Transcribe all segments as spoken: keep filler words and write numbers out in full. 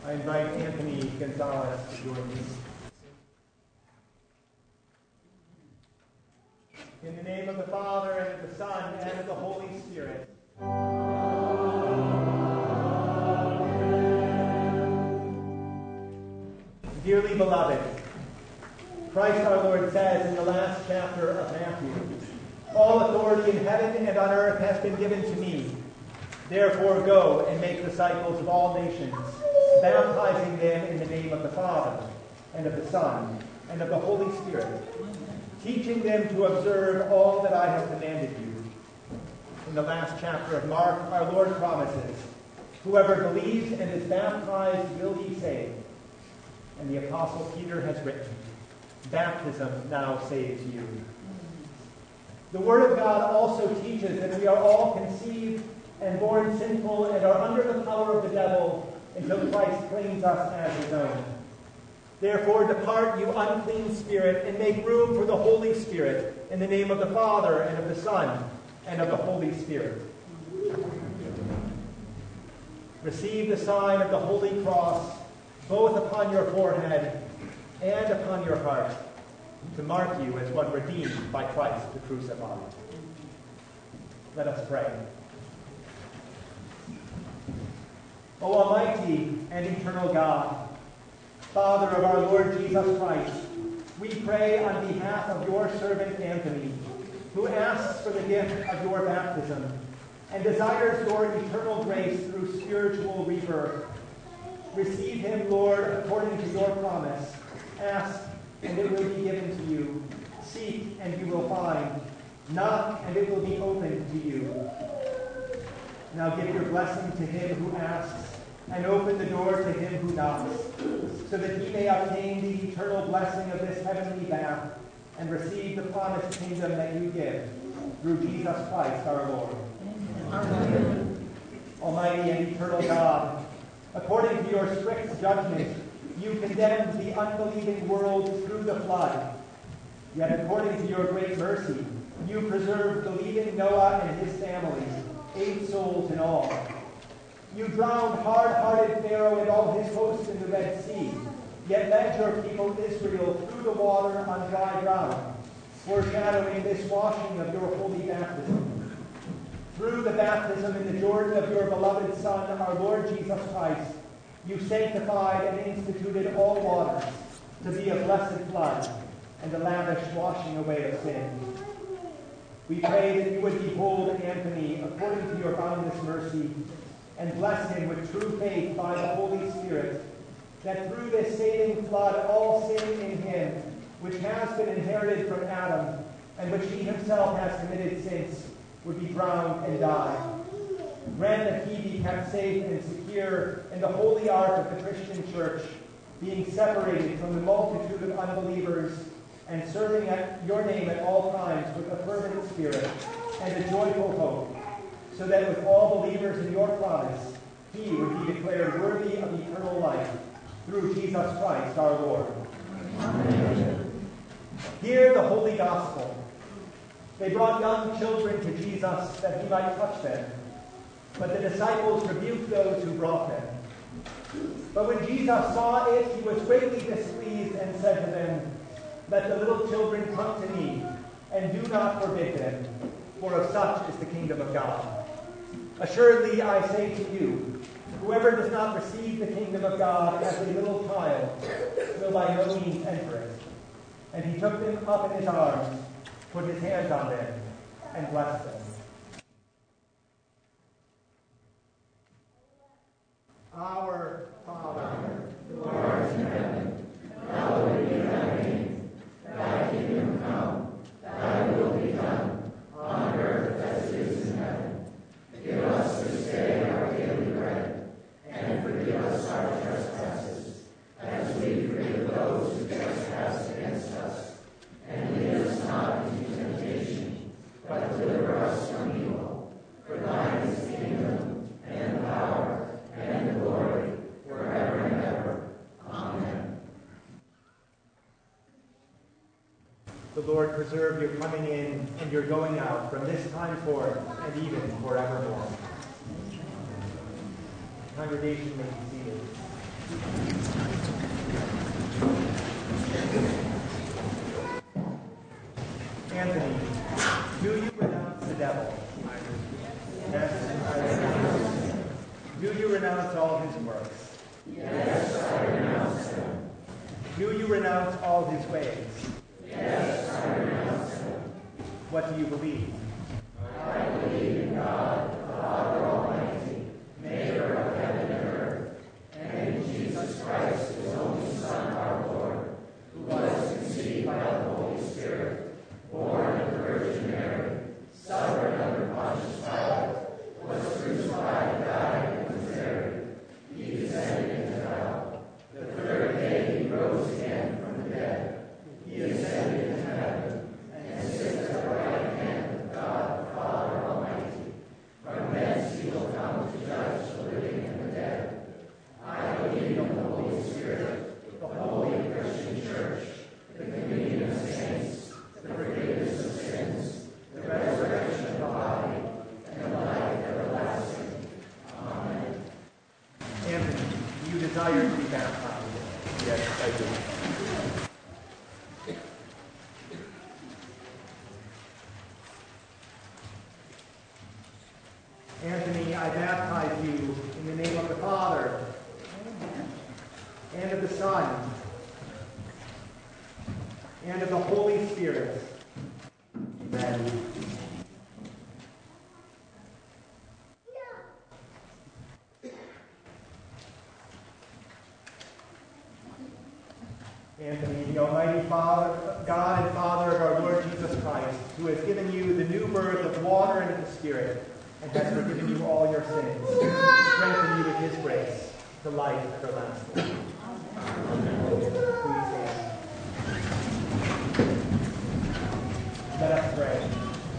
I invite Anthony Gonzalez to join me. In the name of the Father, and of the Son, and of the Holy Spirit. Dearly beloved, Christ our Lord says in the last chapter of Matthew, "All authority in heaven and on earth has been given to me. Therefore go and make disciples of all nations, baptizing them in the name of the Father, and of the Son, and of the Holy Spirit, teaching them to observe all that I have commanded you." In the last chapter of Mark, our Lord promises, "Whoever believes and is baptized will be saved." And the Apostle Peter has written, "Baptism now saves you." The Word of God also teaches that we are all conceived and born sinful and are under the power of the devil until Christ claims us as his own. Therefore depart, you unclean spirit, and make room for the Holy Spirit, in the name of the Father, and of the Son, and of the Holy Spirit. Receive the sign of the Holy Cross, both upon your forehead and upon your heart, to mark you as one redeemed by Christ the crucified. Let us pray. O Almighty and eternal God, Father of our Lord Jesus Christ, we pray on behalf of your servant Anthony, who asks for the gift of your baptism and desires your eternal grace through spiritual rebirth. Receive him, Lord, according to your promise. Ask, and it will be given to you. Seek, and you will find. Knock, and it will be opened to you. Now give your blessing to him who asks, and open the door to him who knocks, so that he may obtain the eternal blessing of this heavenly bath and receive the promised kingdom that you give, through Jesus Christ our Lord. Amen. Almighty and eternal God, according to your strict judgment, you condemned the unbelieving world through the flood. Yet according to your great mercy, you preserved believing Noah and his family, eight souls in all. You drowned hard-hearted Pharaoh and all his hosts in the Red Sea, yet led your people Israel through the water on dry ground, foreshadowing this washing of your holy baptism. Through the baptism in the Jordan of your beloved Son, our Lord Jesus Christ, you sanctified and instituted all waters to be a blessed flood and a lavish washing away of sin. We pray that you would behold Anthony according to your boundless mercy, and bless him with true faith by the Holy Spirit, that through this saving flood all sin in him, which has been inherited from Adam, and which he himself has committed since, would be drowned and die. Grant that he be kept safe and secure in the holy ark of the Christian Church, being separated from the multitude of unbelievers, and serving at your name at all times with a fervent spirit and a joyful hope, so that with all believers in your promise, he would be declared worthy of eternal life, through Jesus Christ our Lord. Amen. Hear the holy gospel. They brought young children to Jesus that he might touch them, but the disciples rebuked those who brought them. But when Jesus saw it, he was greatly displeased and said to them, "Let the little children come to me, and do not forbid them, for of such is the kingdom of God. Assuredly, I say to you, whoever does not receive the kingdom of God as a little child will by no means enter it." And he took them up in his arms, put his hands on them, and blessed them. Our Father, who art in heaven, hallowed be thy name. Thy kingdom come, thy will be done, on earth as it is in heaven. Give us this day our daily bread, and forgive us our trespasses, as we forgive those who trespass against us. And lead us not into temptation, but deliver us from evil. For thine is the kingdom, and the power, and the glory, forever and ever. Amen. The Lord preserve your coming in and your going out from this time forth and even forevermore. The congregation may be seated. renounce all his ways? Yes, I renounce them. What do you believe? I believe in God, the Father Almighty, maker of heaven and earth, and in Jesus Christ, his only Son, our Lord, who was conceived by the Holy Spirit, born of the Virgin Mary, suffered under Pontius Pilate, was crucified and died and was buried. He descended into hell. The third day he rose again from the dead. He ascended into heaven and sits at the right hand of God the Father Almighty. From thence he will come to judge the living and the dead. I believe in the Holy Spirit, the holy Christian Church, the communion of saints, the forgiveness of sins, the resurrection of the body, and the life everlasting. Amen. Anthony, do you desire to be baptized? Yes, I do. Anthony, I baptize you in the name of the Father, and of the Son, and of the Holy Spirit. Amen. Anthony, the Almighty Father, God and Father of our Lord Jesus Christ, who has given you the new birth of water and of the Spirit, and has forgiven you all your sins, strengthen you with his grace to life everlasting. Please stand. Let us pray.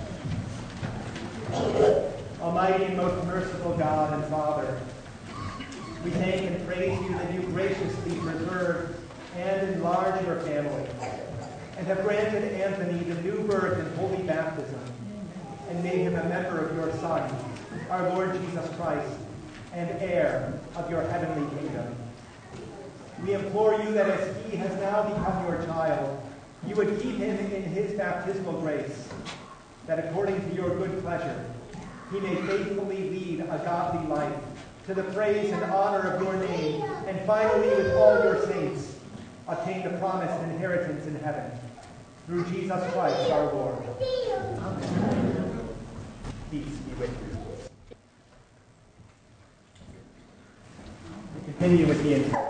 Almighty and most merciful God and Father, we thank and praise you that you graciously preserved and enlarged your family, and have granted Anthony the new birth in holy baptism, and made him a member of your Son, our Lord Jesus Christ, and heir of your heavenly kingdom. We implore you that as he has now become your child, you would keep him in his baptismal grace, that according to your good pleasure, he may faithfully lead a godly life, to the praise and honor of your name, and finally with all your saints, obtain the promised inheritance in heaven. Through Jesus Christ our Lord. Amen. Peace be with you. We continue with the intent.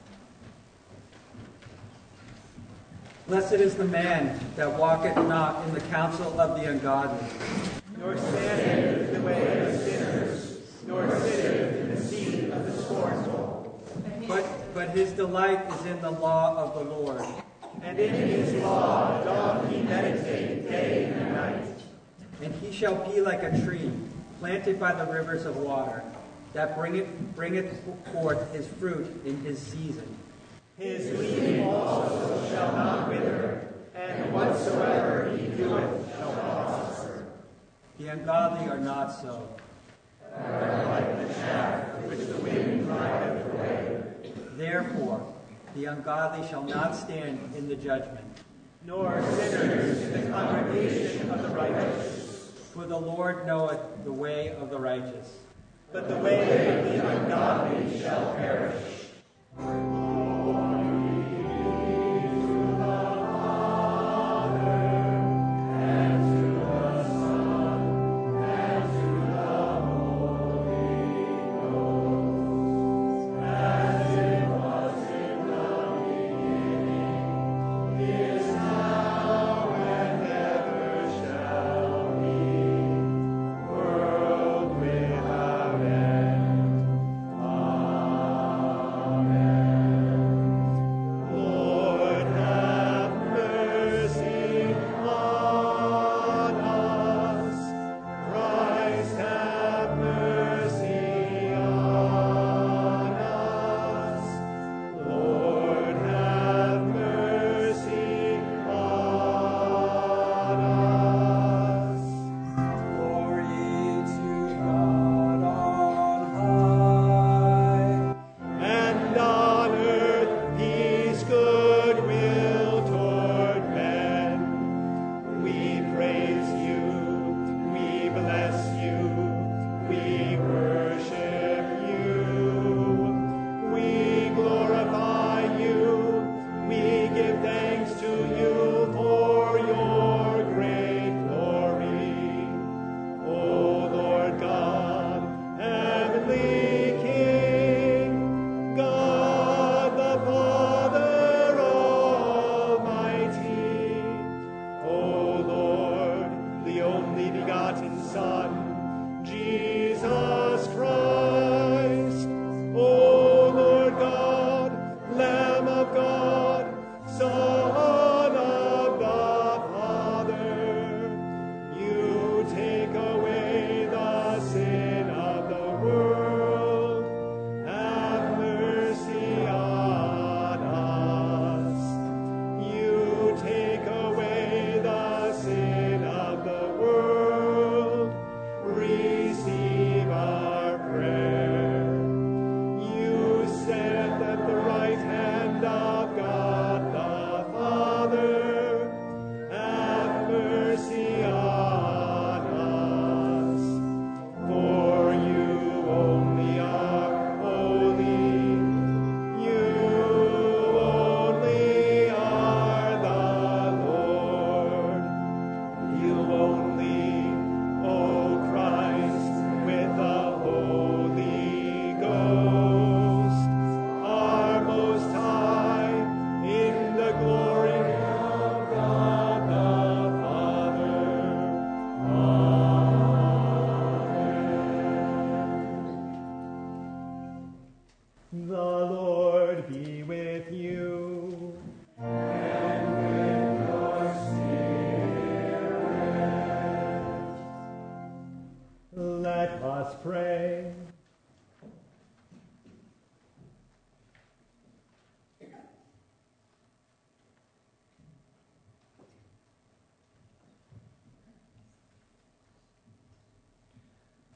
Blessed is the man that walketh not in the counsel of the ungodly, Nor standeth in the way of sinners, nor sitteth in the seat of the scornful. but, but his delight is in the law of the Lord. And in his law doth he meditate day and night. And he shall be like a tree planted by the rivers of water, that bringeth, bringeth forth his fruit in his season. His leaf also shall not wither, and whatsoever he doeth shall prosper. The ungodly are not so. They are like the chaff which the wind driveth away. Therefore, the ungodly shall not stand in the judgment, Nor sinners in the congregation of the righteous. for the Lord knoweth the way of the righteous. But the way of the ungodly shall perish.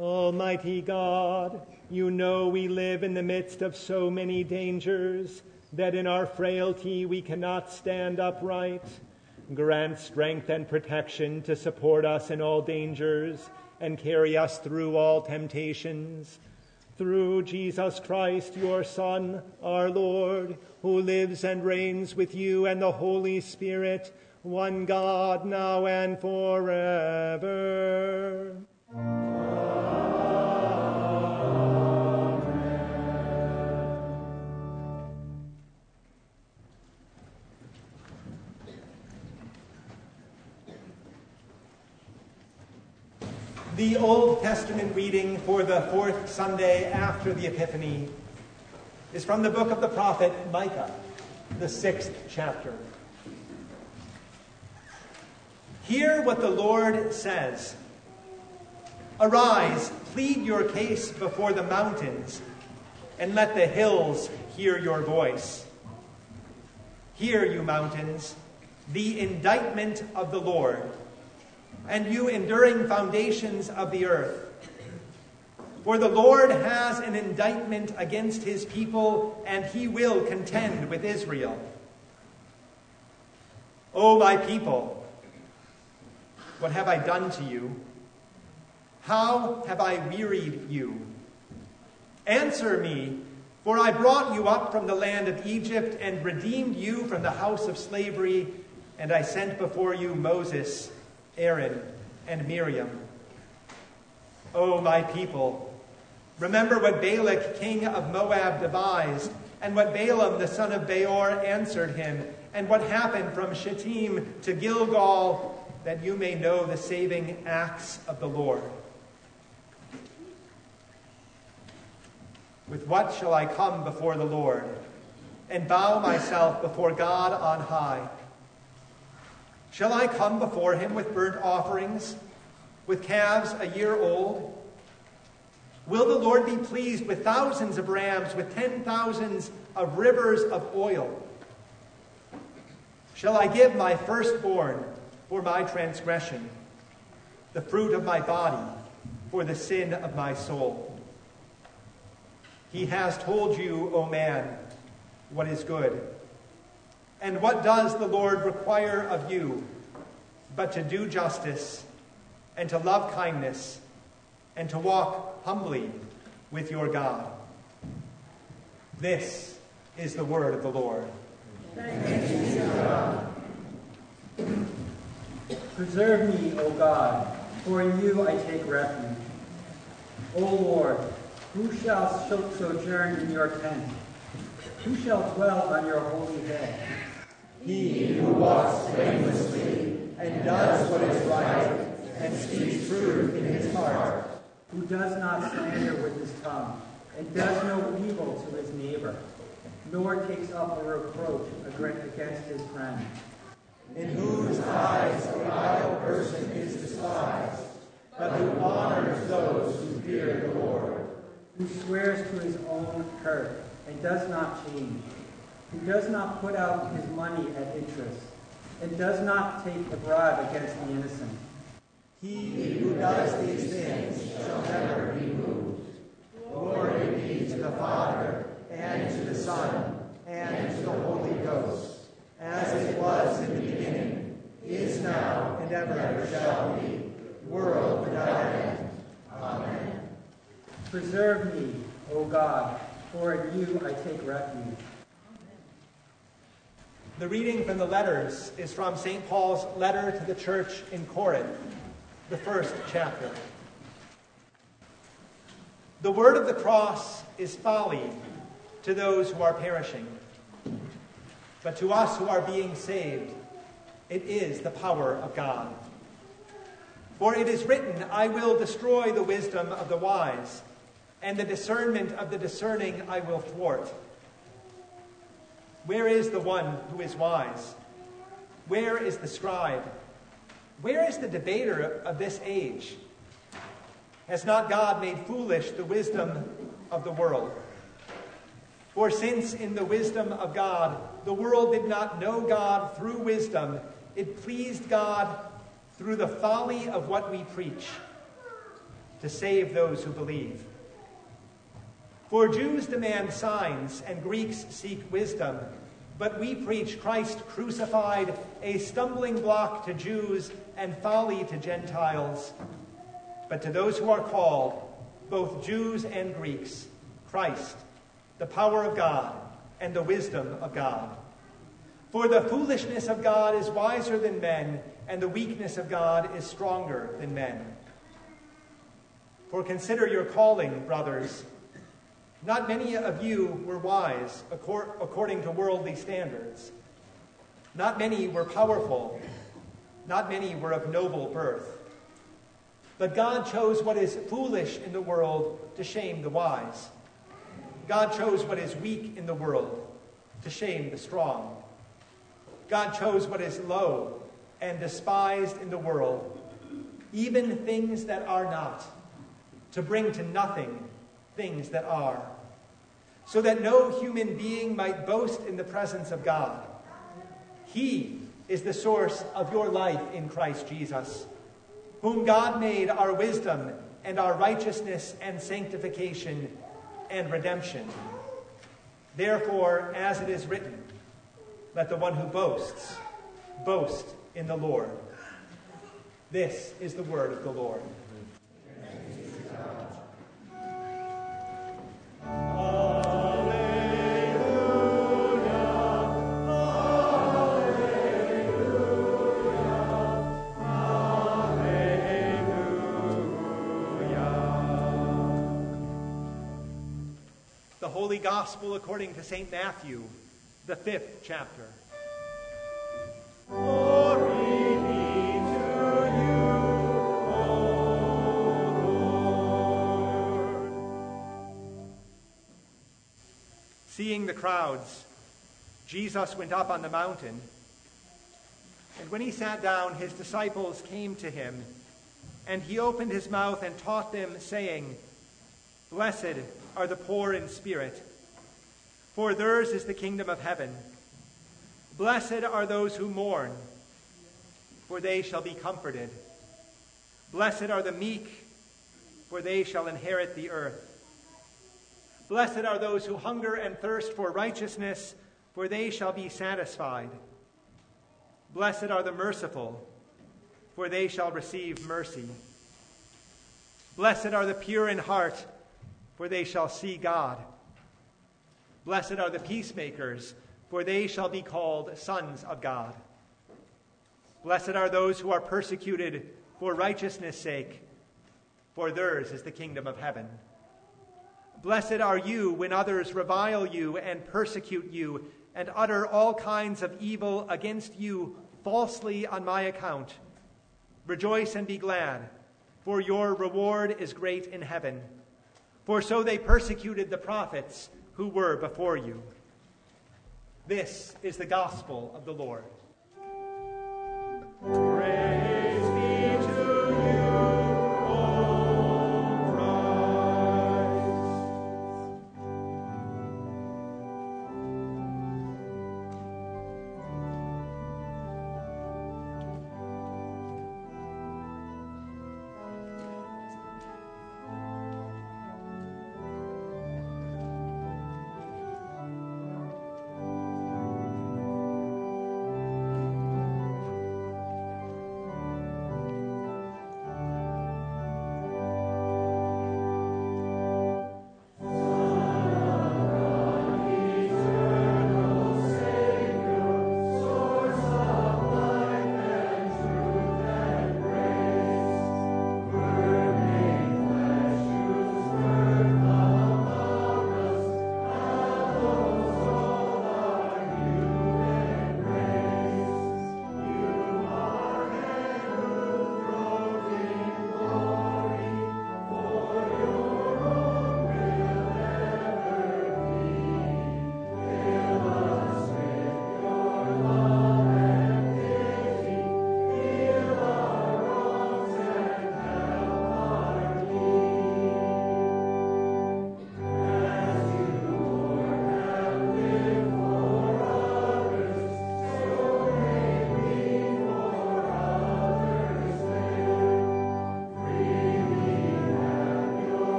Almighty God, you know we live in the midst of so many dangers that in our frailty we cannot stand upright. Grant strength and protection to support us in all dangers and carry us through all temptations. Through Jesus Christ, your Son, our Lord, who lives and reigns with you and the Holy Spirit, one God, now and forever. The Old Testament reading for the fourth Sunday after the Epiphany is from the book of the prophet Micah, the sixth chapter. Hear what the Lord says. Arise, plead your case before the mountains, and let the hills hear your voice. Hear, you mountains, the indictment of the Lord, and you enduring foundations of the earth. For the Lord has an indictment against his people, and he will contend with Israel. O my people, what have I done to you? How have I wearied you? Answer me, for I brought you up from the land of Egypt and redeemed you from the house of slavery, and I sent before you Moses, Aaron, and Miriam. O my people, remember what Balak, king of Moab, devised, and what Balaam, the son of Beor, answered him, and what happened from Shittim to Gilgal, that you may know the saving acts of the Lord. With what shall I come before the Lord, and bow myself before God on high? Shall I come before him with burnt offerings, with calves a year old? Will the Lord be pleased with thousands of rams, with ten thousands of rivers of oil? Shall I give my firstborn for my transgression, the fruit of my body for the sin of my soul? He has told you, O man, what is good. And what does the Lord require of you but to do justice and to love kindness and to walk humbly with your God? This is the word of the Lord. Thanks be to God. Preserve me, O God, for in you I take refuge. O Lord, who shall sojourn in your tent? Who shall dwell on your holy hill? He who walks blamelessly and does what is right and speaks truth in his heart. Who does not slander with his tongue and does no evil to his neighbor, nor takes up a reproach against his friend. In whose eyes a vile person is despised, but who honors those who fear the Lord. Who swears to his own hurt and does not change. Who does not put out his money at interest, and does not take a bribe against the innocent. He who does these things shall never be moved. Glory be to the Father, and to the Son, and to the Holy Ghost, as it was in the beginning, is now, and ever shall be, world without end. Amen. Preserve me, O God, for in you I take refuge. The reading from the letters is from Saint Paul's letter to the church in Corinth, the first chapter. The word of the cross is folly to those who are perishing, but to us who are being saved, it is the power of God. For it is written, I will destroy the wisdom of the wise, and the discernment of the discerning I will thwart. Where is the one who is wise? Where is the scribe? Where is the debater of this age? Has not God made foolish the wisdom of the world? For since in the wisdom of God, the world did not know God through wisdom, it pleased God through the folly of what we preach to save those who believe. For Jews demand signs and Greeks seek wisdom, but we preach Christ crucified, a stumbling block to Jews and folly to Gentiles. But to those who are called, both Jews and Greeks, Christ, the power of God and the wisdom of God. For the foolishness of God is wiser than men, and the weakness of God is stronger than men. For consider your calling, brothers. Not many of you were wise according to worldly standards. Not many were powerful. Not many were of noble birth. But God chose what is foolish in the world to shame the wise. God chose what is weak in the world to shame the strong. God chose what is low and despised in the world, even things that are not, to bring to nothing things that are, so that no human being might boast in the presence of God. He is the source of your life in Christ Jesus, whom God made our wisdom and our righteousness and sanctification and redemption. Therefore, as it is written, let the one who boasts, boast in the Lord. This is the word of the Lord. The Holy Gospel according to Saint Matthew, the fifth chapter. Glory be to you, O Lord. Seeing the crowds, Jesus went up on the mountain, and when he sat down, his disciples came to him, and he opened his mouth and taught them, saying, Blessed are the poor in spirit, for theirs is the kingdom of heaven. Blessed are those who mourn, for they shall be comforted. Blessed are the meek, for they shall inherit the earth. Blessed are those who hunger and thirst for righteousness, for they shall be satisfied. Blessed are the merciful, for they shall receive mercy. Blessed are the pure in heart, for they shall see God. Blessed are the peacemakers, for they shall be called sons of God. Blessed are those who are persecuted for righteousness' sake, for theirs is the kingdom of heaven. Blessed are you when others revile you and persecute you and utter all kinds of evil against you falsely on my account. Rejoice and be glad, for your reward is great in heaven. For so they persecuted the prophets who were before you. This is the gospel of the Lord. Praise be to you, O Christ.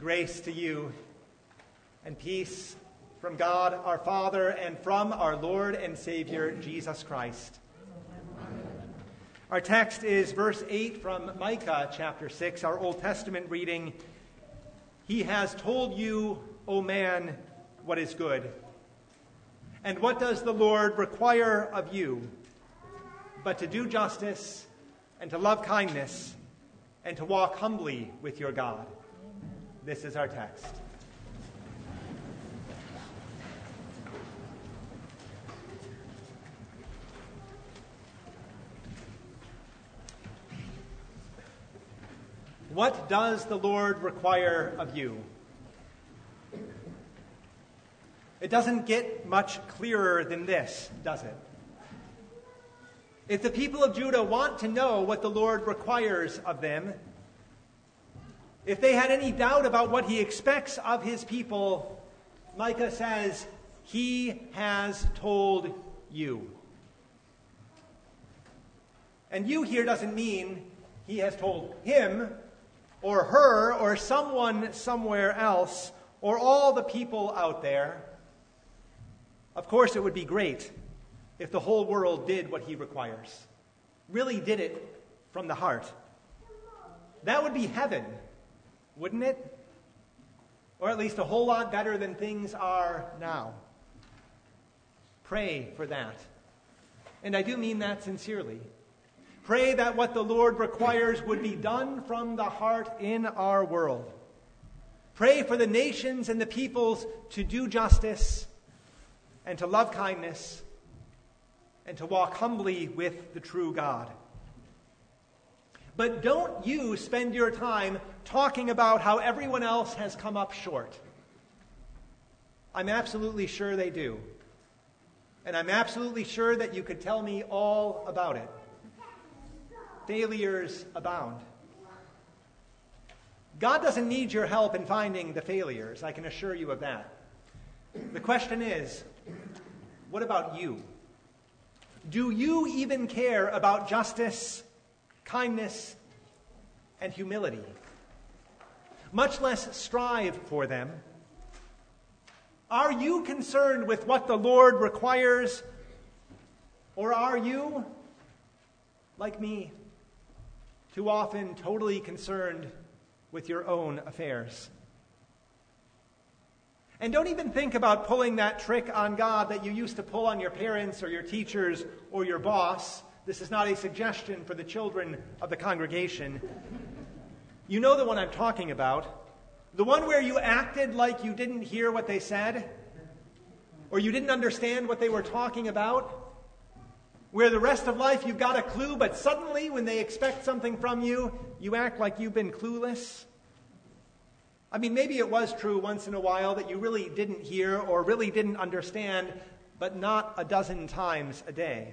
Grace to you and peace from God our Father and from our Lord and Savior Jesus Christ. Our text is verse eight from Micah chapter six, our Old Testament reading. He has told you, O man, what is good. And what does the Lord require of you but to do justice and to love kindness and to walk humbly with your God? This is our text. What does the Lord require of you? It doesn't get much clearer than this, does it? If the people of Judah want to know what the Lord requires of them, if they had any doubt about what he expects of his people, Micah says, he has told you. And you here doesn't mean he has told him or her or someone somewhere else or all the people out there. Of course, it would be great if the whole world did what he requires, really did it from the heart. That would be heaven, wouldn't it? Or at least a whole lot better than things are now. Pray for that. And I do mean that sincerely. Pray that what the Lord requires would be done from the heart in our world. Pray for the nations and the peoples to do justice and to love kindness and to walk humbly with the true God. But don't you spend your time talking about how everyone else has come up short. I'm absolutely sure they do. And I'm absolutely sure that you could tell me all about it. Failures abound. God doesn't need your help in finding the failures, I can assure you of that. The question is, what about you? Do you even care about justice, kindness, and humility? Much less strive for them. Are you concerned with what the Lord requires? Or are you, like me, too often totally concerned with your own affairs? And don't even think about pulling that trick on God that you used to pull on your parents or your teachers or your boss. This is not a suggestion for the children of the congregation. You know the one I'm talking about. The one where you acted like you didn't hear what they said, or you didn't understand what they were talking about. Where the rest of life you've got a clue, but suddenly when they expect something from you, you act like you've been clueless. I mean, maybe it was true once in a while that you really didn't hear or really didn't understand, but not a dozen times a day.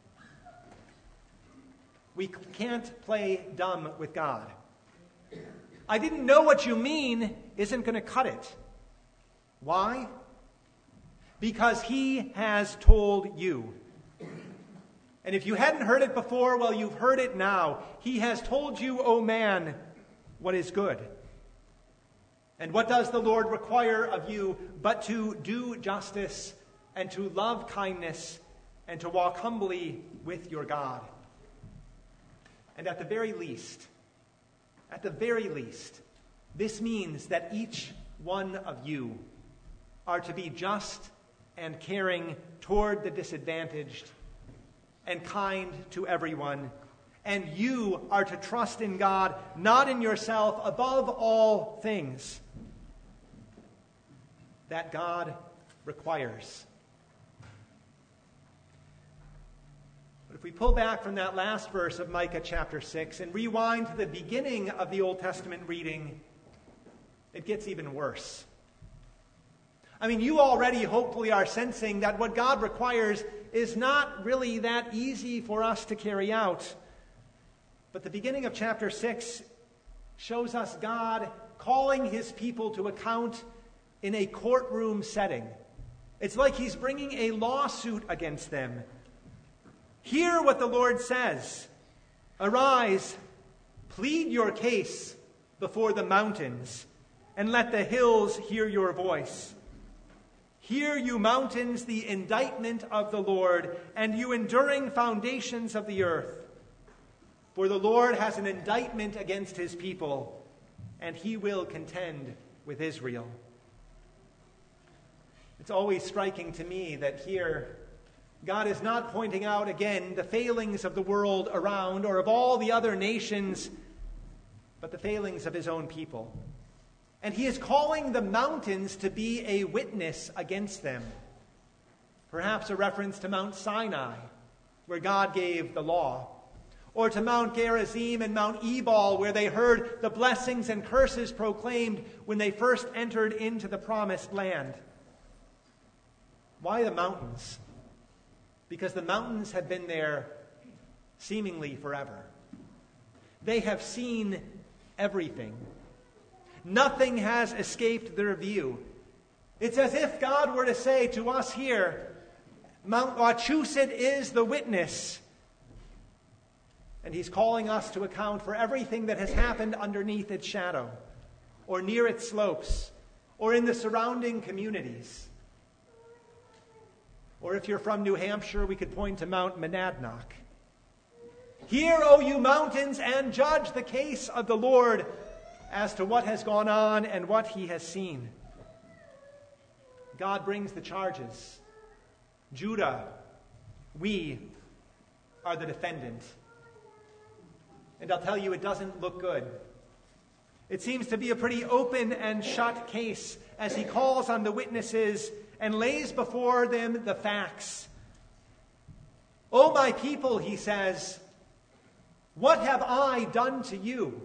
We can't play dumb with God. I didn't know what you mean isn't going to cut it. Why? Because he has told you. And if you hadn't heard it before, well, you've heard it now. He has told you, O man, what is good. And what does the Lord require of you but to do justice and to love kindness and to walk humbly with your God? And at the very least, at the very least, this means that each one of you are to be just and caring toward the disadvantaged and kind to everyone. And you are to trust in God, not in yourself, above all things that God requires. But if we pull back from that last verse of Micah chapter six and rewind to the beginning of the Old Testament reading, it gets even worse. I mean, you already hopefully are sensing that what God requires is not really that easy for us to carry out. But the beginning of chapter six shows us God calling his people to account in a courtroom setting. It's like he's bringing a lawsuit against them. Hear what the Lord says. Arise, plead your case before the mountains. and let the hills hear your voice. Hear, you mountains, the indictment of the Lord, and you enduring foundations of the earth. For the Lord has an indictment against his people, and he will contend with Israel. It's always striking to me that here God is not pointing out again the failings of the world around or of all the other nations, but the failings of his own people. And he is calling the mountains to be a witness against them. Perhaps a reference to Mount Sinai, where God gave the law, or to Mount Gerizim and Mount Ebal, where they heard the blessings and curses proclaimed when they first entered into the promised land. Why the mountains? Because the mountains have been there seemingly forever. They have seen everything. Nothing has escaped their view. It's as if God were to say to us here, Mount Wachusett is the witness. And he's calling us to account for everything that has happened underneath its shadow, or near its slopes, or in the surrounding communities. Or if you're from New Hampshire, we could point to Mount Monadnock. Hear, O you mountains, and judge the case of the Lord as to what has gone on and what he has seen. God brings the charges. Judah, we are the defendant. And I'll tell you, it doesn't look good. It seems to be a pretty open and shut case as he calls on the witnesses and lays before them the facts. O my people, he says, what have I done to you?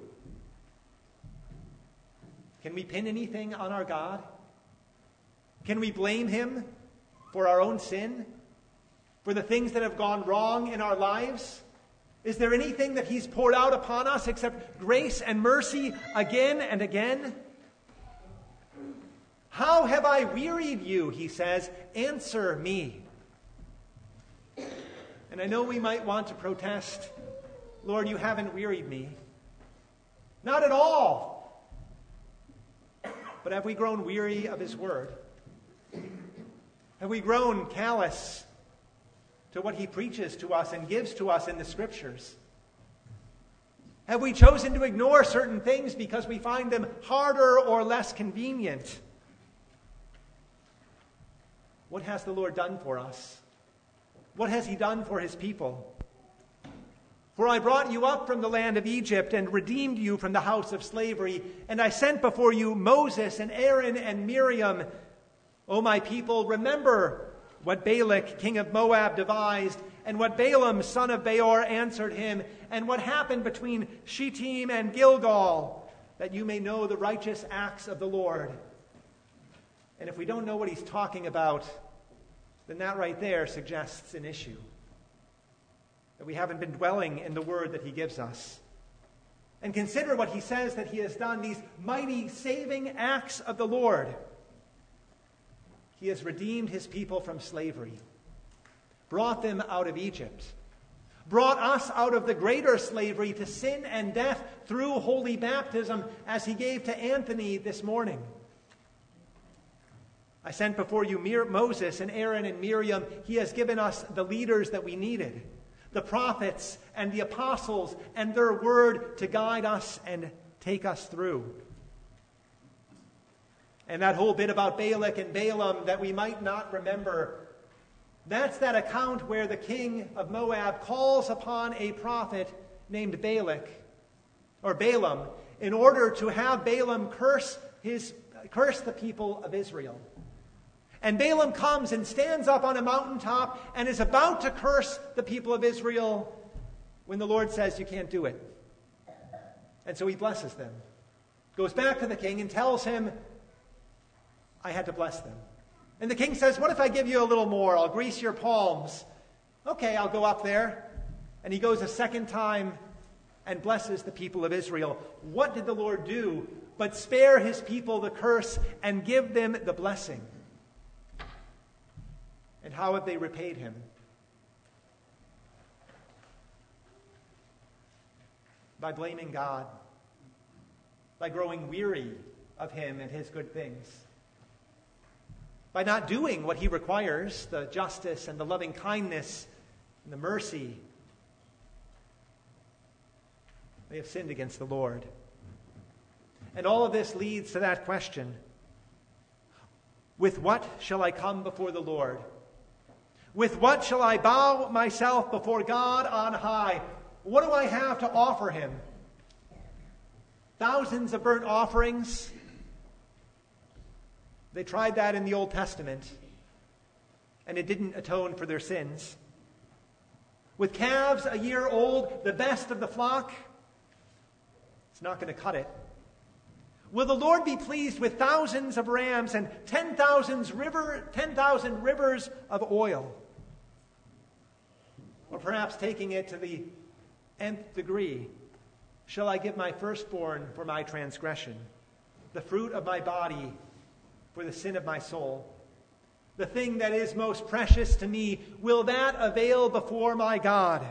Can we pin anything on our God? Can we blame him for our own sin? For the things that have gone wrong in our lives? Is there anything that he's poured out upon us except grace and mercy again and again? How have I wearied you, he says. Answer me. And I know we might want to protest, Lord, you haven't wearied me. Not at all. But have we grown weary of his word? Have we grown callous to what he preaches to us and gives to us in the scriptures? Have we chosen to ignore certain things because we find them harder or less convenient? What has the Lord done for us? What has he done for his people? For I brought you up from the land of Egypt and redeemed you from the house of slavery, and I sent before you Moses and Aaron and Miriam. O my people, remember what Balak, king of Moab, devised, and what Balaam, son of Beor, answered him, and what happened between Shittim and Gilgal, that you may know the righteous acts of the Lord. And if we don't know what he's talking about, then that right there suggests an issue. That we haven't been dwelling in the word that he gives us. And consider what he says that he has done, these mighty saving acts of the Lord. He has redeemed his people from slavery, brought them out of Egypt, brought us out of the greater slavery to sin and death through holy baptism, as he gave to Anthony this morning. I sent before you Moses and Aaron and Miriam. He has given us the leaders that we needed, the prophets and the apostles, and their word to guide us and take us through. And that whole bit about Balak and Balaam that we might not remember, that's that account where the king of Moab calls upon a prophet named Balak, or Balaam, in order to have Balaam curse his curse the people of Israel. And Balaam comes and stands up on a mountaintop and is about to curse the people of Israel when the Lord says, you can't do it. And so he blesses them. Goes back to the king and tells him, I had to bless them. And the king says, what if I give you a little more? I'll grease your palms. Okay, I'll go up there. And he goes a second time and blesses the people of Israel. What did the Lord do but spare his people the curse and give them the blessing? And how have they repaid him? By blaming God, by growing weary of him and his good things. By not doing what he requires, the justice and the loving kindness and the mercy, they have sinned against the Lord. And all of this leads to that question: with what shall I come before the Lord? With what shall I bow myself before God on high? What do I have to offer him? Thousands of burnt offerings? They tried that in the Old Testament, and it didn't atone for their sins. With calves a year old, the best of the flock? It's not going to cut it. Will the Lord be pleased with thousands of rams and ten thousand river, ten thousand rivers of oil? Or perhaps taking it to the nth degree, shall I give my firstborn for my transgression, the fruit of my body for the sin of my soul? The thing that is most precious to me, will that avail before my God?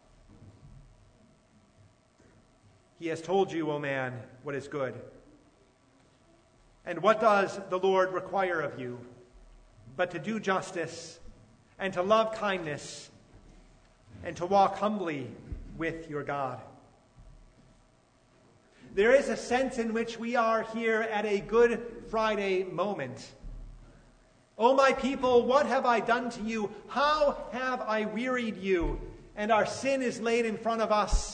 He has told you, O man, what is good. And what does the Lord require of you? But to do justice, and to love kindness, and to walk humbly with your God. There is a sense in which we are here at a Good Friday moment. O my people, what have I done to you? How have I wearied you? And our sin is laid in front of us.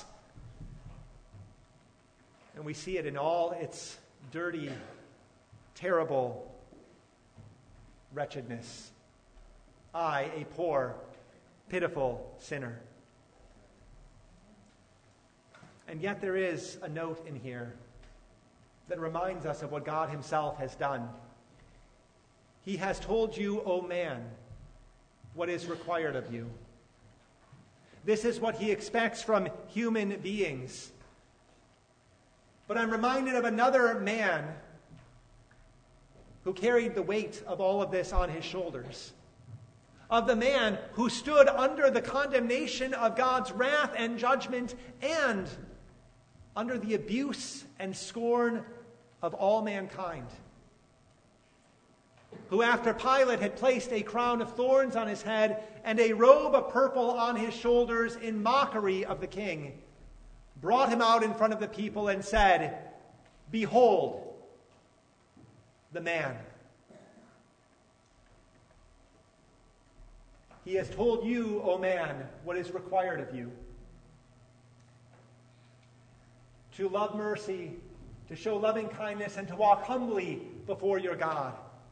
And we see it in all its dirty, terrible wretchedness. I, a poor, pitiful sinner. And yet there is a note in here that reminds us of what God himself has done. He has told you, O man, what is required of you. This is what he expects from human beings. But I'm reminded of another man who carried the weight of all of this on his shoulders. Of the man who stood under the condemnation of God's wrath and judgment, and under the abuse and scorn of all mankind. Who, after Pilate had placed a crown of thorns on his head and a robe of purple on his shoulders in mockery of the king, brought him out in front of the people and said, "Behold, the man." He has told you, O man, what is required of you. To love mercy, to show loving kindness, and to walk humbly before your God.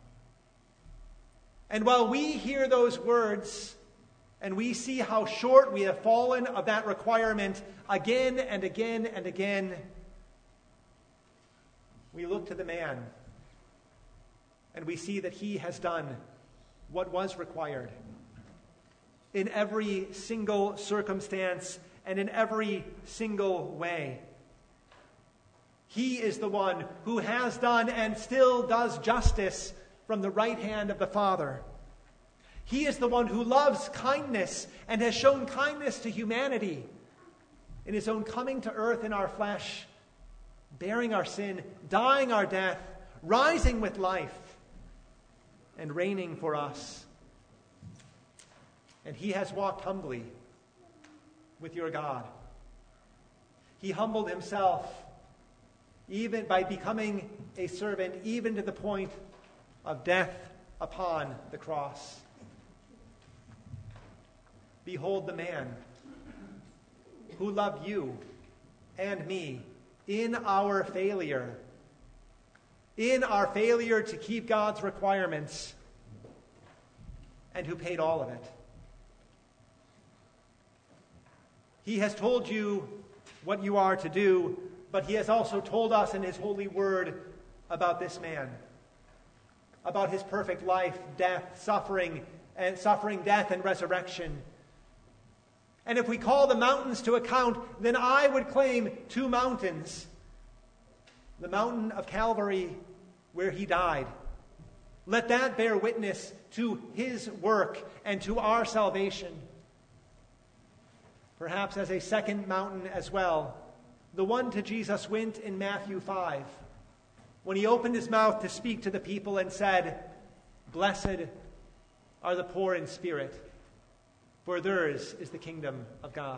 And while we hear those words, and we see how short we have fallen of that requirement again and again and again, we look to the man, and we see that he has done what was required. In every single circumstance and in every single way. He is the one who has done and still does justice from the right hand of the Father. He is the one who loves kindness and has shown kindness to humanity in his own coming to earth in our flesh, bearing our sin, dying our death, rising with life, and reigning for us. And he has walked humbly with your God. He humbled himself even by becoming a servant, even to the point of death upon the cross. Behold the man who loved you and me in our failure, in our failure to keep God's requirements, and who paid all of it. He has told you what you are to do, but he has also told us in his holy word about this man, about his perfect life, death, suffering, and suffering, death, and resurrection. And if we call the mountains to account, then I would claim two mountains. The mountain of Calvary, where he died. Let that bear witness to his work and to our salvation. Perhaps as a second mountain as well, the one to Jesus went in Matthew five, when he opened his mouth to speak to the people and said, "Blessed are the poor in spirit, for theirs is the kingdom of God."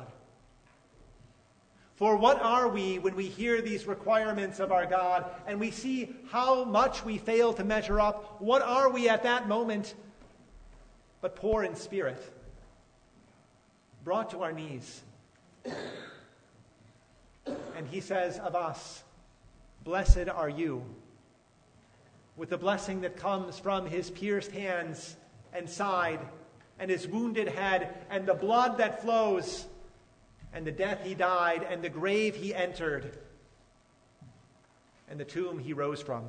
For what are we when we hear these requirements of our God and we see how much we fail to measure up? What are we at that moment but poor in spirit, brought to our knees? And he says of us, "Blessed are you," with the blessing that comes from his pierced hands and side and his wounded head and the blood that flows and the death he died and the grave he entered and the tomb he rose from.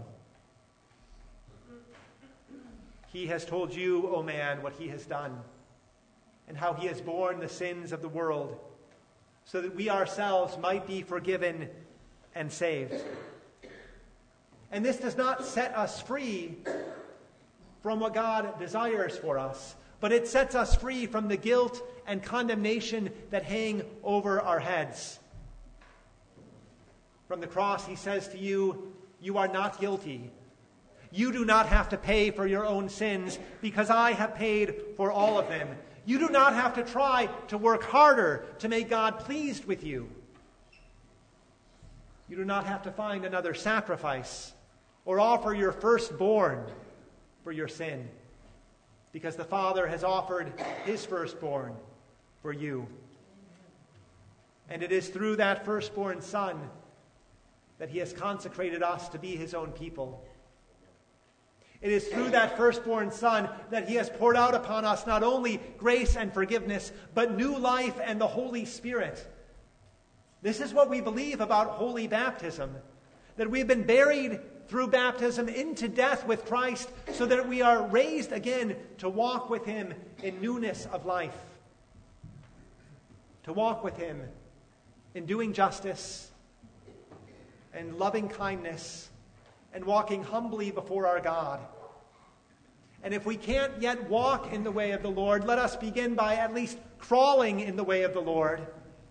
He has told you, O man, what he has done and how he has borne the sins of the world so that we ourselves might be forgiven and saved. And this does not set us free from what God desires for us, but it sets us free from the guilt and condemnation that hang over our heads. From the cross, he says to you, you are not guilty. You do not have to pay for your own sins because I have paid for all of them. You do not have to try to work harder to make God pleased with you. You do not have to find another sacrifice or offer your firstborn for your sin, because the Father has offered his firstborn for you. And it is through that firstborn Son that he has consecrated us to be his own people. It is through that firstborn Son that he has poured out upon us not only grace and forgiveness, but new life and the Holy Spirit. This is what we believe about holy baptism, that we've been buried through baptism into death with Christ so that we are raised again to walk with him in newness of life, to walk with him in doing justice and loving kindness and walking humbly before our God. And if we can't yet walk in the way of the Lord, let us begin by at least crawling in the way of the Lord.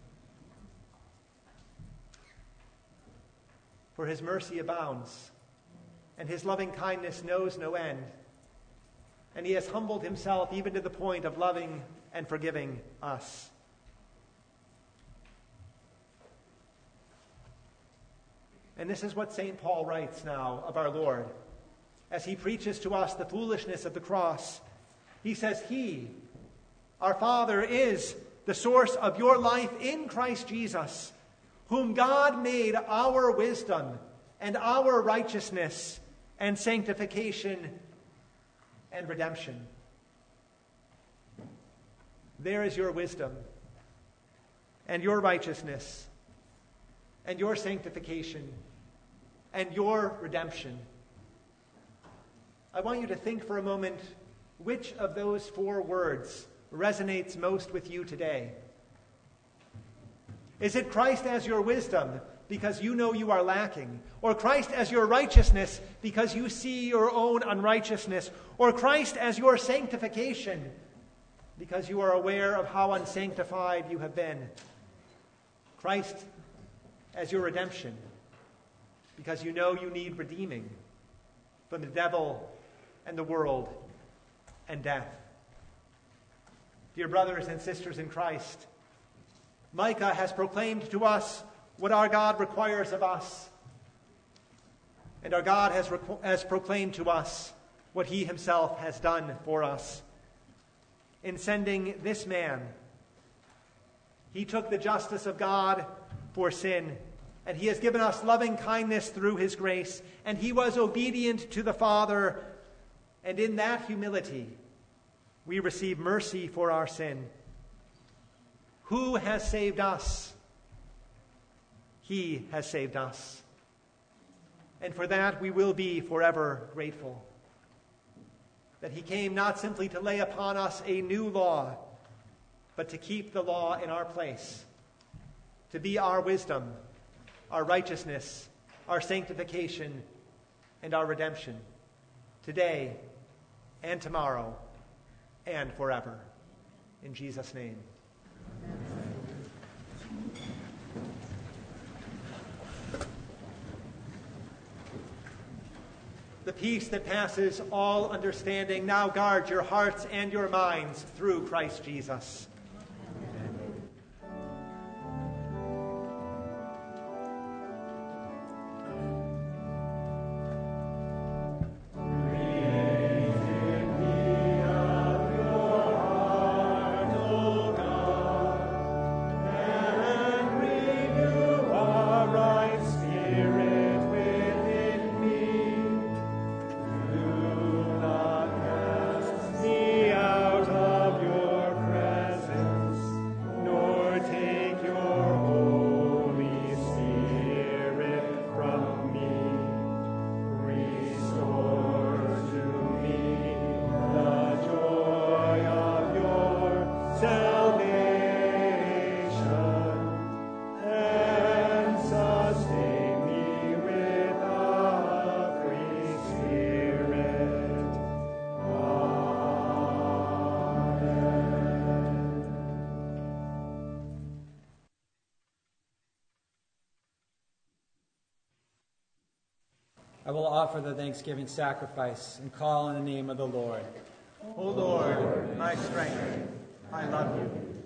For his mercy abounds, and his loving kindness knows no end. And he has humbled himself even to the point of loving and forgiving us. And this is what Saint Paul writes now of our Lord. As he preaches to us the foolishness of the cross, he says, he, our Father, is the source of your life in Christ Jesus, whom God made our wisdom and our righteousness and sanctification and redemption. There is your wisdom and your righteousness and your sanctification and your redemption. I want you to think for a moment which of those four words resonates most with you today. Is it Christ as your wisdom because you know you are lacking? Or Christ as your righteousness because you see your own unrighteousness? Or Christ as your sanctification because you are aware of how unsanctified you have been? Christ as your redemption because you know you need redeeming from the devil and the world and death. Dear brothers and sisters in Christ, Micah has proclaimed to us what our God requires of us. And our God has, rec- has proclaimed to us what he himself has done for us. In sending this man, he took the justice of God for sin, and he has given us loving kindness through his grace, and he was obedient to the Father, and in that humility we receive mercy for our sin. Who has saved us? He has saved us. And for that we will be forever grateful. That he came not simply to lay upon us a new law, but to keep the law in our place, to be our wisdom, our righteousness, our sanctification, and our redemption, today and tomorrow and forever. In Jesus' name. The peace that passes all understanding now guard your hearts and your minds through Christ Jesus. I will offer the thanksgiving sacrifice and call in the name of the Lord. O Lord, my strength, I love you.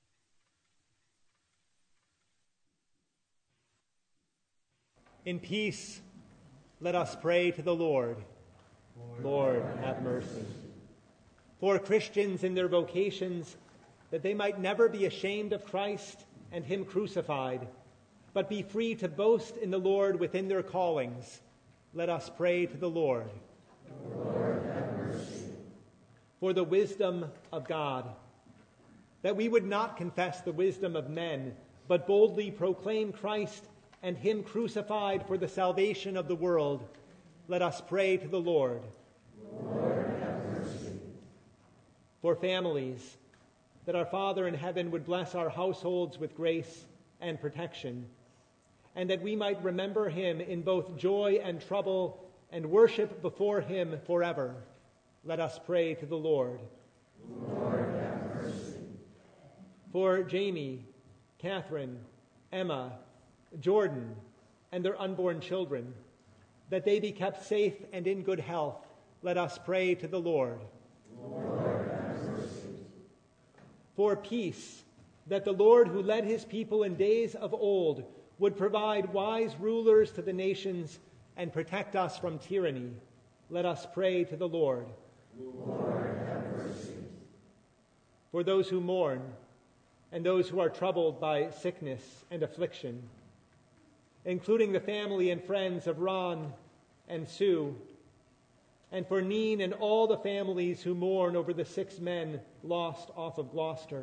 In peace, let us pray to the Lord. Lord, have mercy. For Christians in their vocations, that they might never be ashamed of Christ and him crucified, but be free to boast in the Lord within their callings, let us pray to the Lord. Lord, have mercy. For the wisdom of God, that we would not confess the wisdom of men, but boldly proclaim Christ and him crucified for the salvation of the world, let us pray to the Lord. Lord, have mercy. For families, that our Father in heaven would bless our households with grace and protection, and that we might remember him in both joy and trouble and worship before him forever. Let us pray to the Lord. Lord, have mercy. For Jamie, Catherine, Emma, Jordan, and their unborn children, that they be kept safe and in good health, let us pray to the Lord. Lord, have mercy. For peace, that the Lord who led his people in days of old would provide wise rulers to the nations and protect us from tyranny, let us pray to the Lord. Lord, have mercy. For those who mourn and those who are troubled by sickness and affliction, including the family and friends of Ron and Sue, and for Neen and all the families who mourn over the six men lost off of Gloucester.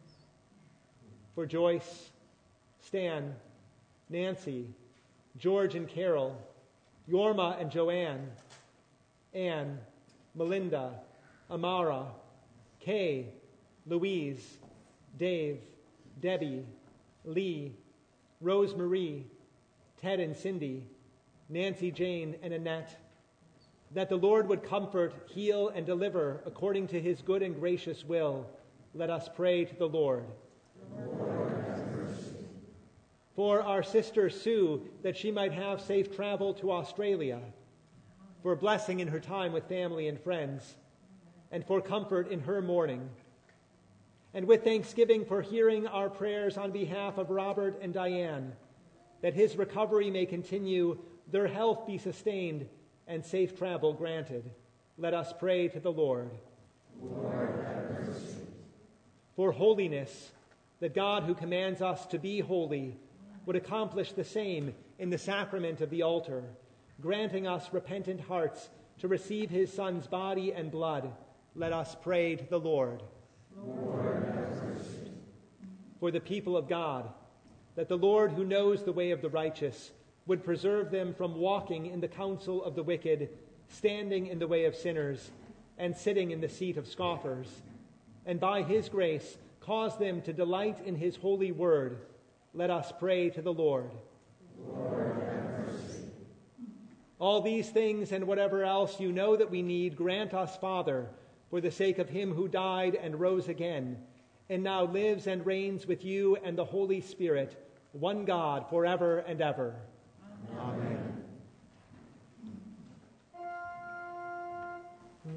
For Joyce, Stan, Nancy, George and Carol, Yorma and Joanne, Anne, Melinda, Amara, Kay, Louise, Dave, Debbie, Lee, Rosemarie, Ted and Cindy, Nancy Jane and Annette, that the Lord would comfort, heal, and deliver according to his good and gracious will, let us pray to the Lord. Lord, have mercy. For our sister Sue, that she might have safe travel to Australia, for blessing in her time with family and friends, and for comfort in her mourning, and with thanksgiving for hearing our prayers on behalf of Robert and Diane, that his recovery may continue, their health be sustained, and safe travel granted. Let us pray to the Lord. Lord, have mercy. For holiness, that God who commands us to be holy would accomplish the same in the sacrament of the altar, granting us repentant hearts to receive his Son's body and blood. Let us pray to the Lord. Lord, have mercy. For the people of God, that the Lord who knows the way of the righteous would preserve them from walking in the counsel of the wicked, standing in the way of sinners, and sitting in the seat of scoffers, and by his grace cause them to delight in his holy word. Let us pray to the Lord. Lord, have mercy. All these things and whatever else you know that we need, grant us, Father, for the sake of him who died and rose again, and now lives and reigns with you and the Holy Spirit, one God, forever and ever. Amen.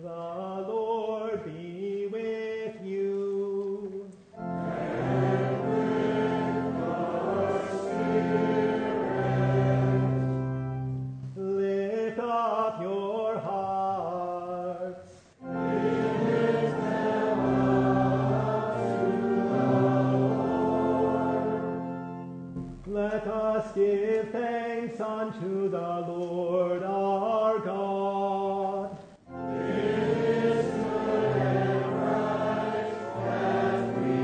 The Lord be with you. And with your spirit. Lift up your hearts. We lift them up to the Lord. Let us give thanks unto the Lord our God. It is good and right that we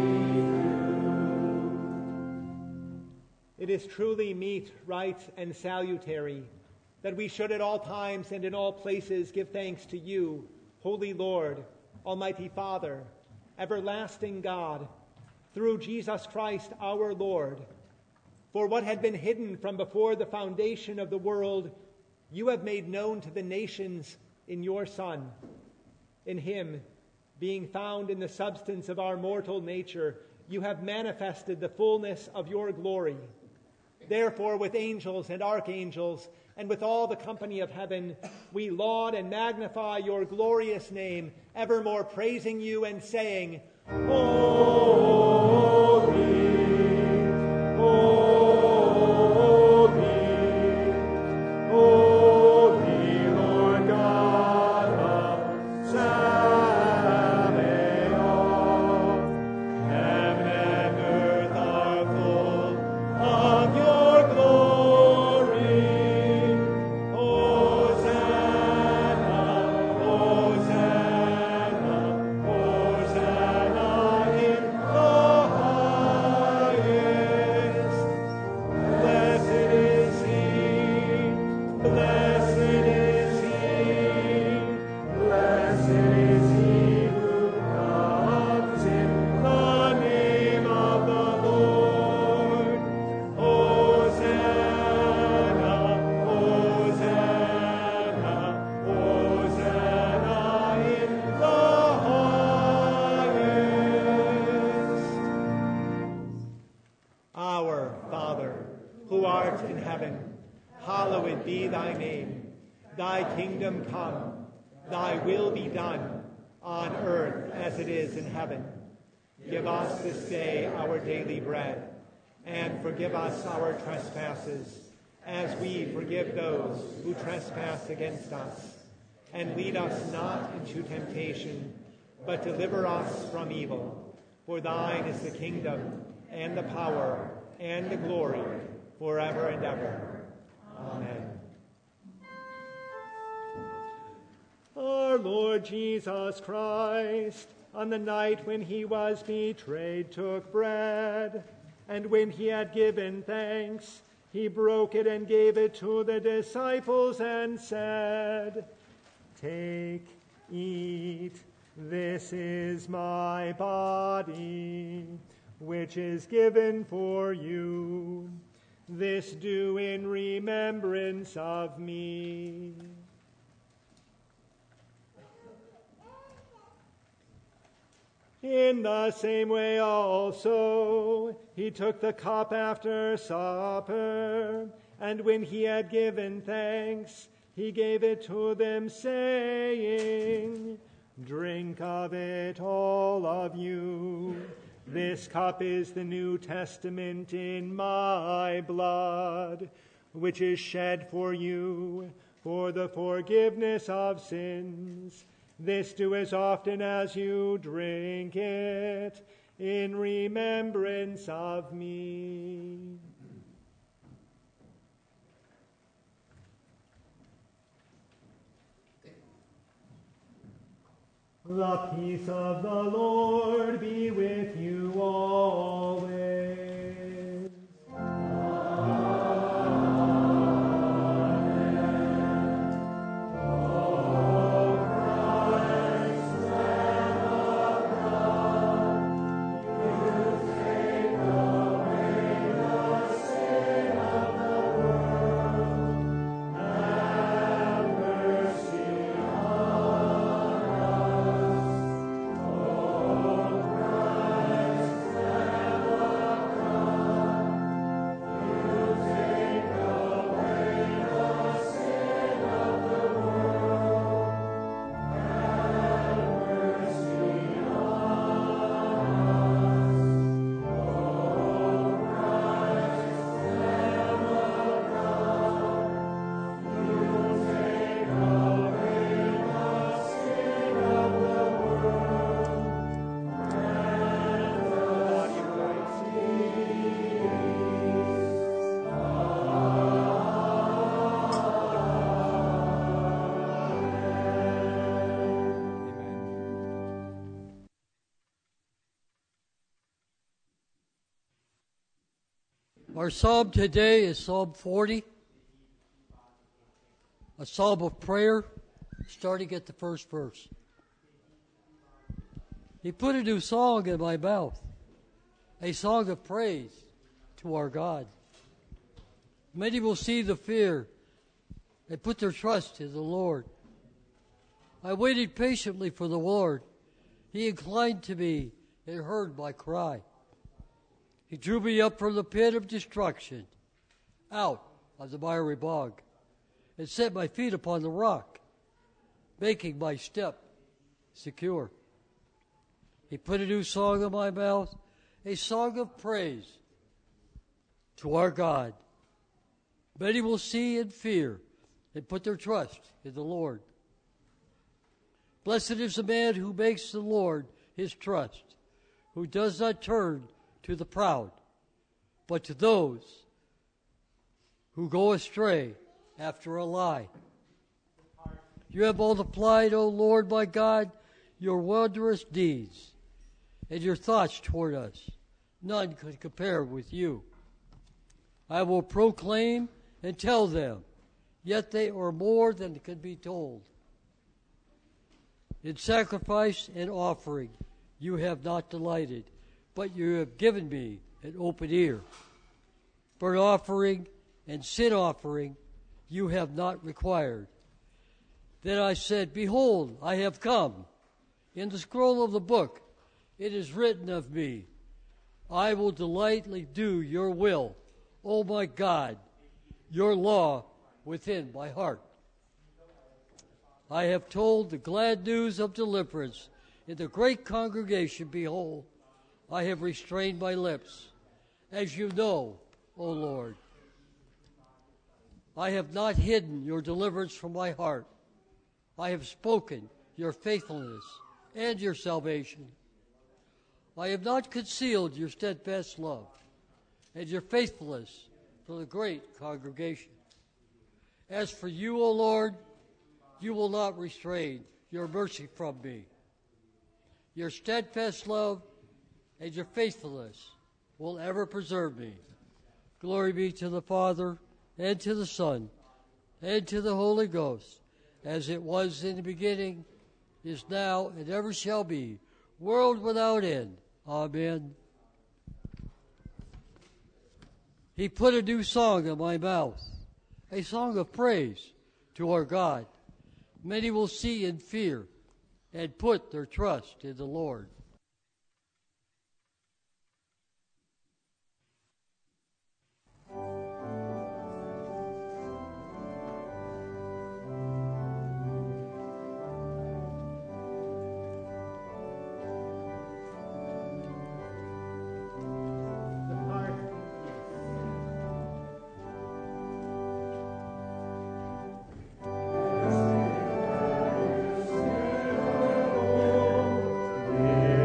do. It is truly meet, right, and salutary that we should at all times and in all places give thanks to you, Holy Lord, Almighty Father, everlasting God, through Jesus Christ our Lord. For what had been hidden from before the foundation of the world, you have made known to the nations in your Son. In him, being found in the substance of our mortal nature, you have manifested the fullness of your glory. Therefore, with angels and archangels, and with all the company of heaven, we laud and magnify your glorious name, evermore praising you and saying, Holy, holy, holy, Lord God of Sabaoth. Heaven and earth are full of your glory. Hosanna, Hosanna, Hosanna in the highest. Blessed is he, blessed is he, blessed is he who comes in the name of the Lord. Hosanna, Hosanna, Hosanna in the highest. Our Father, who art in heaven, hallowed be thy name. Thy kingdom come, thy will be done, on earth as it is in heaven. Give us this day our daily bread, and forgive us our trespasses, as we forgive those who trespass against us. And lead us not into temptation, but deliver us from evil. For thine is the kingdom, and the power, and the glory, forever and ever. Amen. Our Lord Jesus Christ, on the night when he was betrayed, took bread, and when he had given thanks, he broke it and gave it to the disciples and said, Take, eat, this is my body, which is given for you. This do in remembrance of me. In the same way also, he took the cup after supper, and when he had given thanks, he gave it to them, saying, Drink of it, all of you. This cup is the New Testament in my blood, which is shed for you for the forgiveness of sins. This do as often as you drink it in remembrance of me. The peace of the Lord be with you always. Christ, Our psalm today is Psalm forty, a psalm of prayer, starting at the first verse. He put a new song in my mouth, a song of praise to our God. Many will see the fear and put their trust in the Lord. I waited patiently for the Lord. He inclined to me and heard my cry. He drew me up from the pit of destruction, out of the miry bog, and set my feet upon the rock, making my step secure. He put a new song in my mouth, a song of praise to our God. Many will see and fear and put their trust in the Lord. Blessed is the man who makes the Lord his trust, who does not turn to the proud, but to those who go astray after a lie. You have multiplied, O Lord my God, your wondrous deeds, and your thoughts toward us. None could compare with you. I will proclaim and tell them, yet they are more than can be told. In sacrifice and offering you have not delighted, but you have given me an open ear. Burnt offering and sin offering you have not required. Then I said, behold, I have come. In the scroll of the book it is written of me, I will delightfully do your will, O my God, your law within my heart. I have told the glad news of deliverance in the great congregation. Behold, I have restrained my lips, as you know, O Lord. I have not hidden your deliverance from my heart. I have spoken your faithfulness and your salvation. I have not concealed your steadfast love and your faithfulness from the great congregation. As for you, O Lord, you will not restrain your mercy from me. Your steadfast love and your faithfulness will ever preserve me. Glory be to the Father, and to the Son, and to the Holy Ghost, as it was in the beginning, is now, and ever shall be, world without end. Amen. He put a new song in my mouth, a song of praise to our God. Many will see and fear and put their trust in the Lord. Yeah.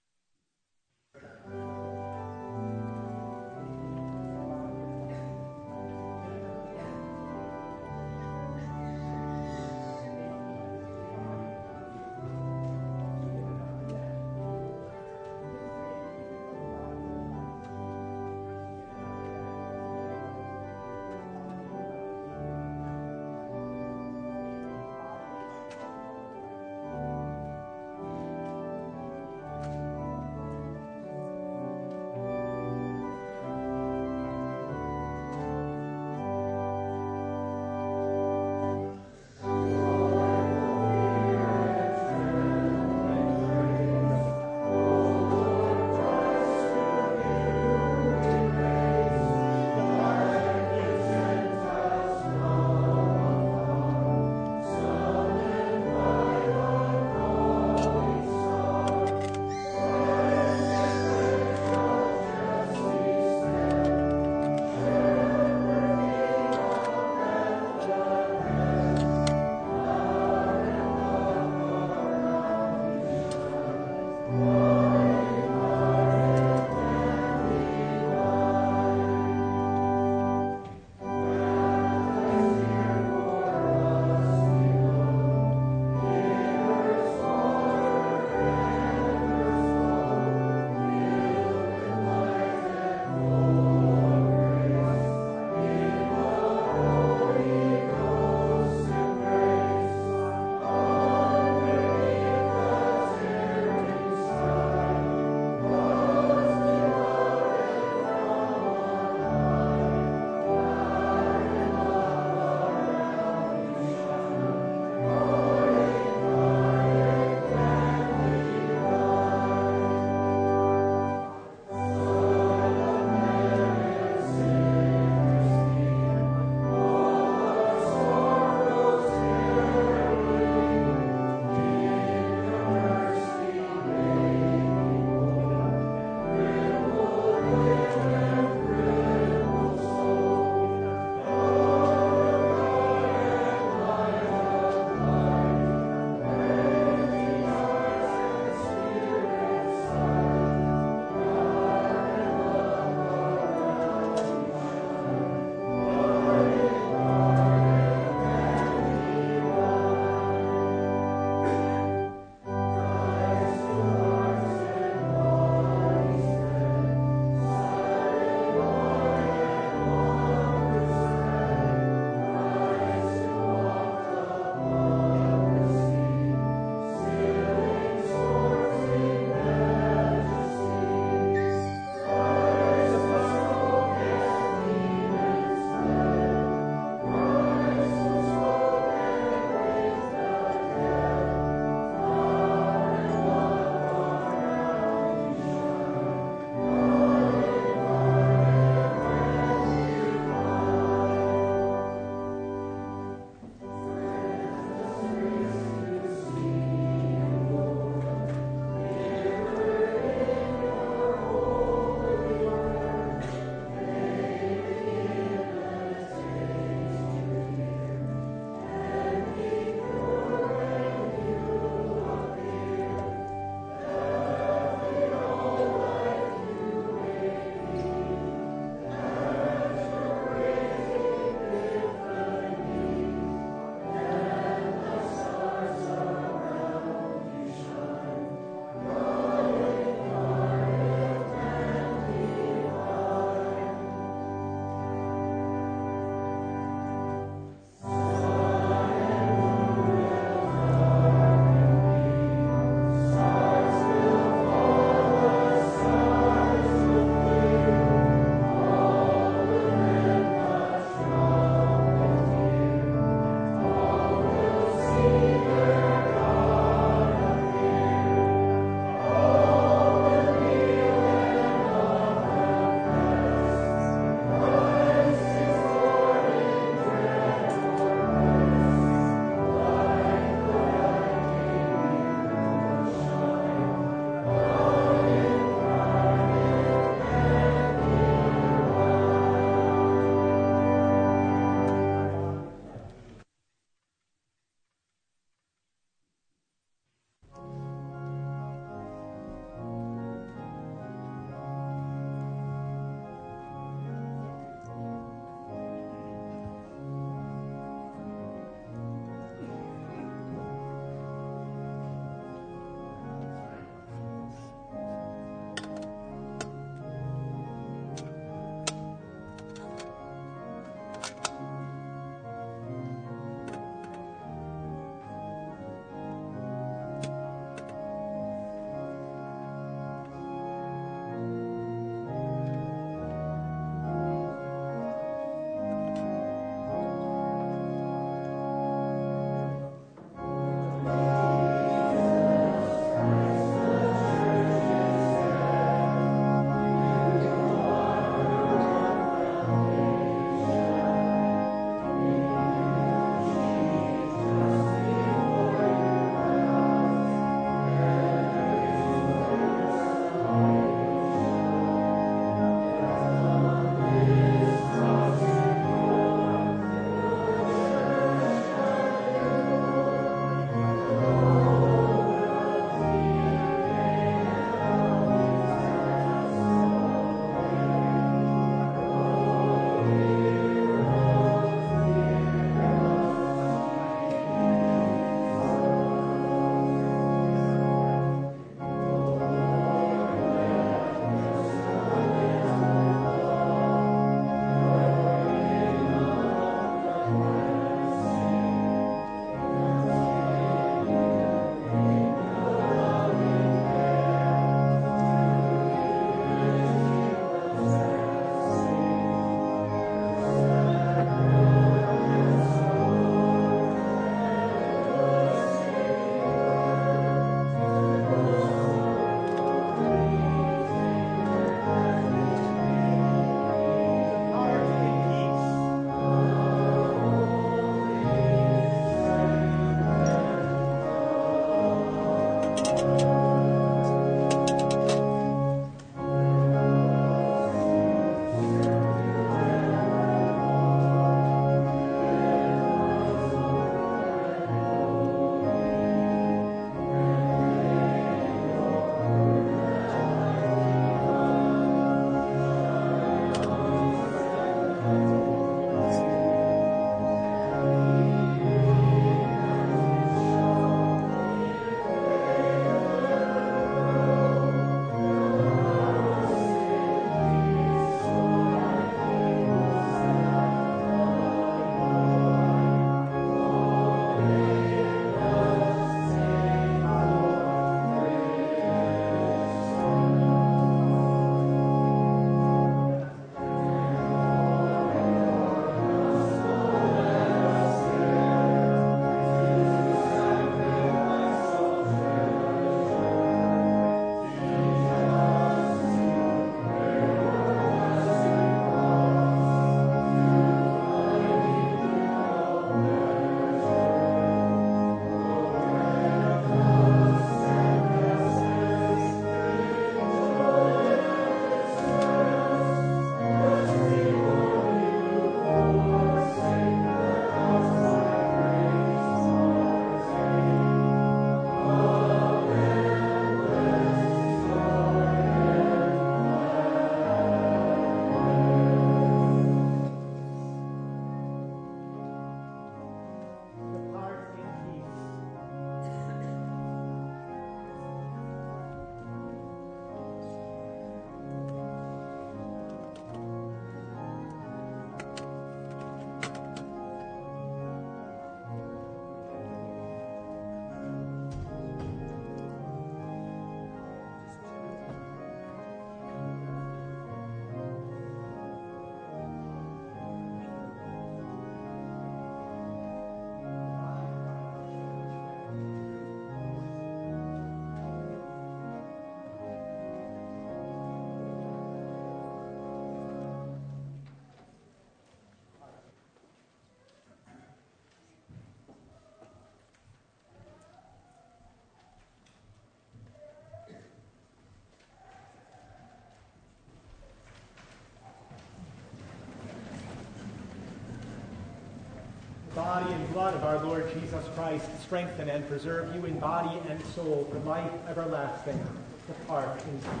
body and blood of our Lord Jesus Christ strengthen and preserve you in body and soul for life everlasting. Depart in peace.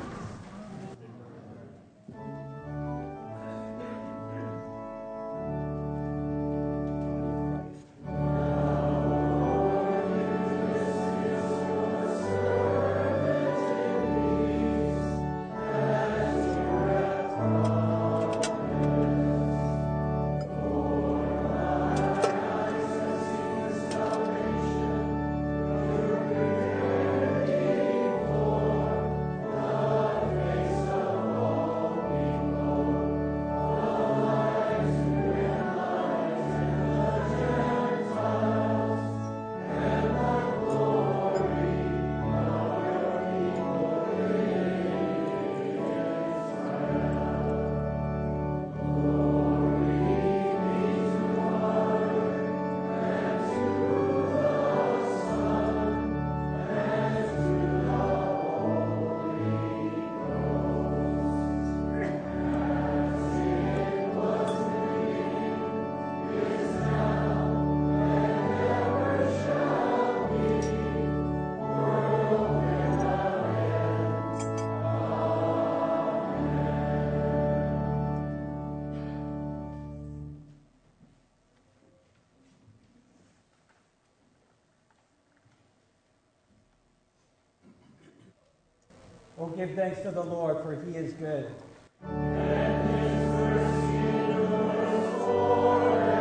Oh, give thanks to the Lord, for he is good. And his mercy endures forever.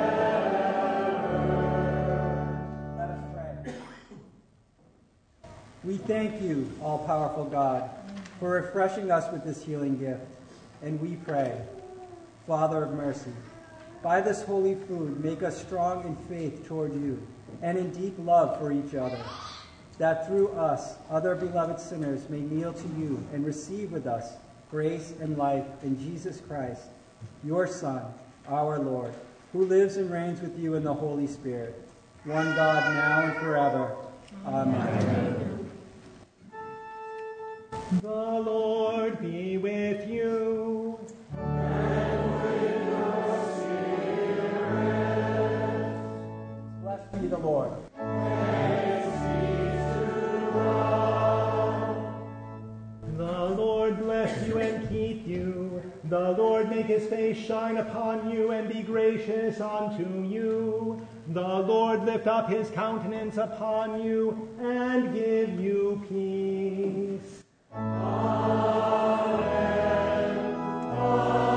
Let us pray. We thank you, all-powerful God, for refreshing us with this healing gift. And we pray, Father of mercy, by this holy food, make us strong in faith toward you and in deep love for each other, that through us, other beloved sinners may kneel to you and receive with us grace and life in Jesus Christ, your Son, our Lord, who lives and reigns with you in the Holy Spirit, one God, now and forever. Amen. The Lord be with you. And with your spirit. Blessed be the Lord. The Lord bless you and keep you. The Lord make his face shine upon you and be gracious unto you. The Lord lift up his countenance upon you and give you peace. Amen. Amen.